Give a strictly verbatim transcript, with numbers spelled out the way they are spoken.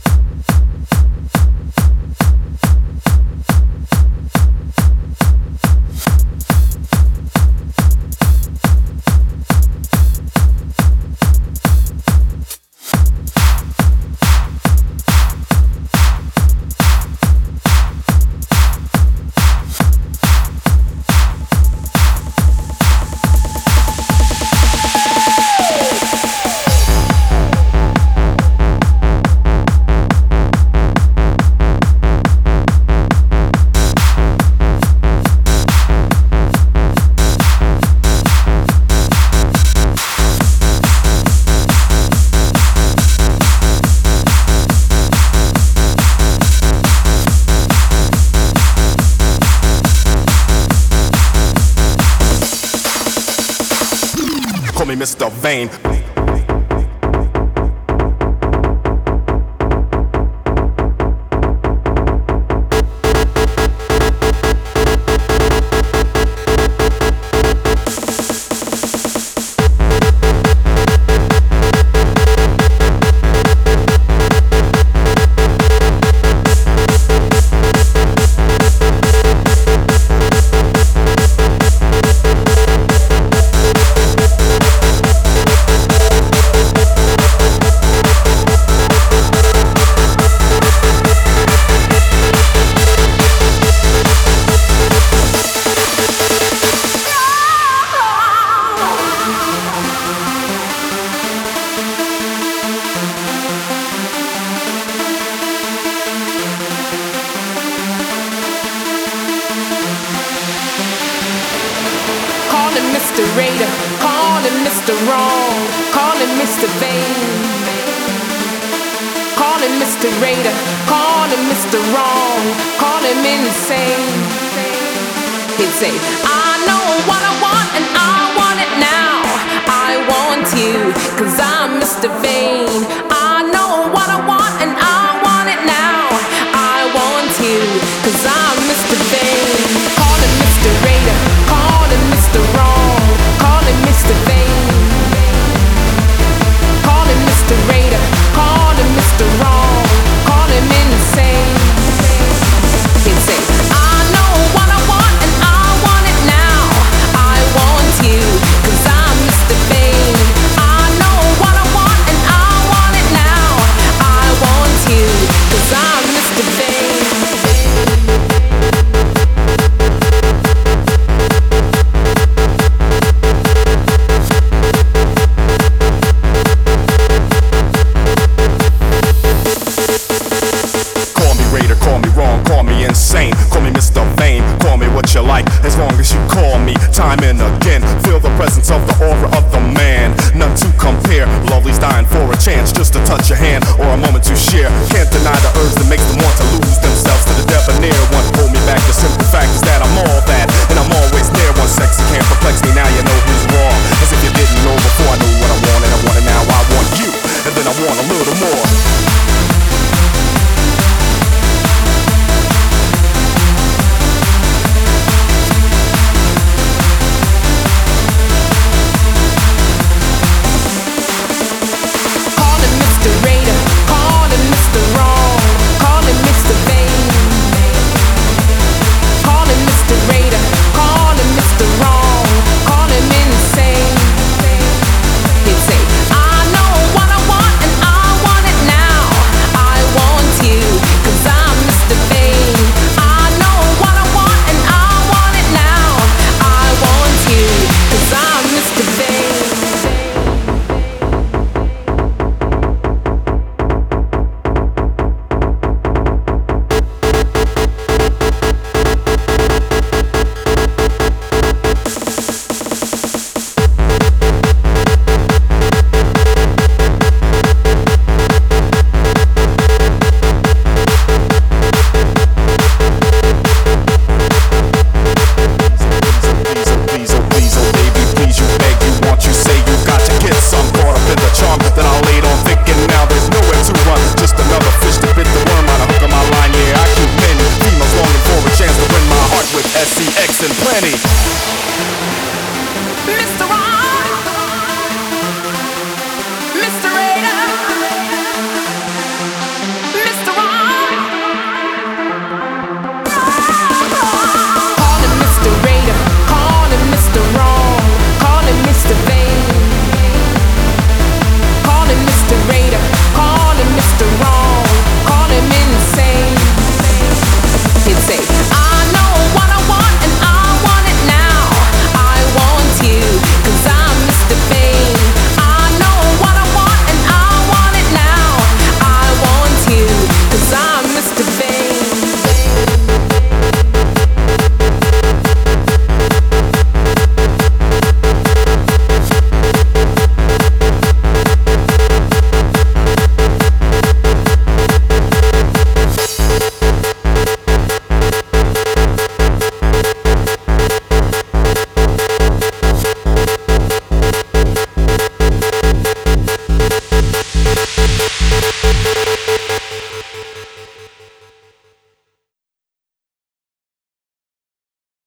Call me Mister Vain. Mister Raider, call him Mister Wrong, call him Mister Vain. Call him Mister Raider, call him Mister Wrong, call him insane. He'd say, I know what I want and I want it now. I want you, cause I'm Mister Vain. I know what I want and I want it now. I want you, cause I'm Mister Vain. Call him Mister Raider, call him Mister Wrong, call him Mister Vain. Call him Mister Raider, call him Mister Wrong, call him insane. He'd say, I know what I want and I want it now. I want you, cause I'm Mister Vain. I know what I want and I want it now. I want you, cause I'm Mister Vain. Insane. Call me Mister Vain, call me what you like, as long as you call me time and again. Feel the presence of the aura of the man, none to compare. Lovely's dying for a chance just to touch your hand or a moment to share. Can't deny the urge that makes them want to lose themselves to the debonair. One hold me back, the simple fact is that I'm all that, and I'm always there. One sexy can't perplex me, now you